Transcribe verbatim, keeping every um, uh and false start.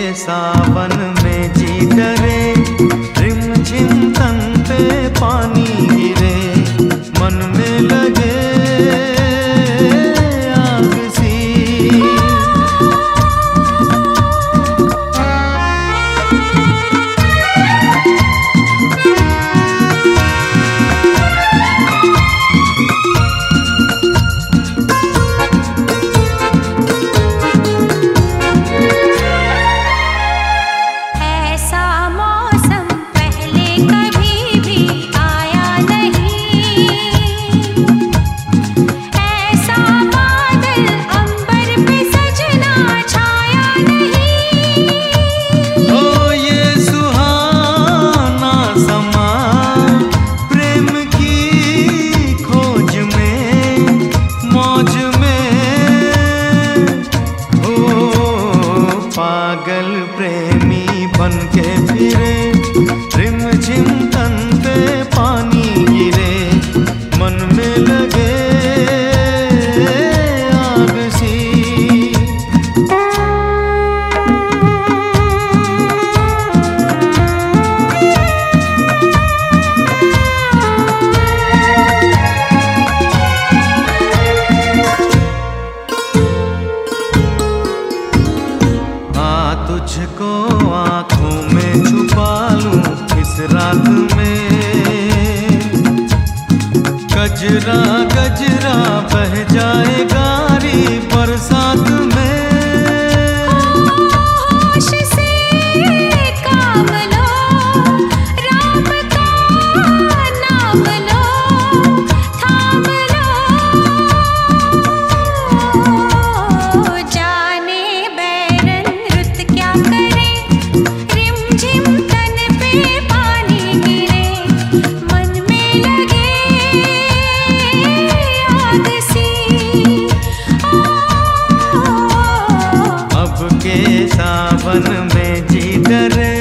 सावन में जी डरे, रिम झिम तन पे पानी गिरे, मन में लगे आग सी। पागल प्रेमी बन के फिरे, रिम झिम तन पे पानी गिरे, मन में लगे आग सी। तुझको आँखों में छुपा लूं इस रात में, गजरा गजरा बह जाए गारी बरसात में। होश से काम लो, राम का नाम लो, थाम लो, जाने बैरन रुत क्या करे, रिम झिम तन पे पानी गिरे, मन में लगे आग सी। अब के सावन में जी डरे,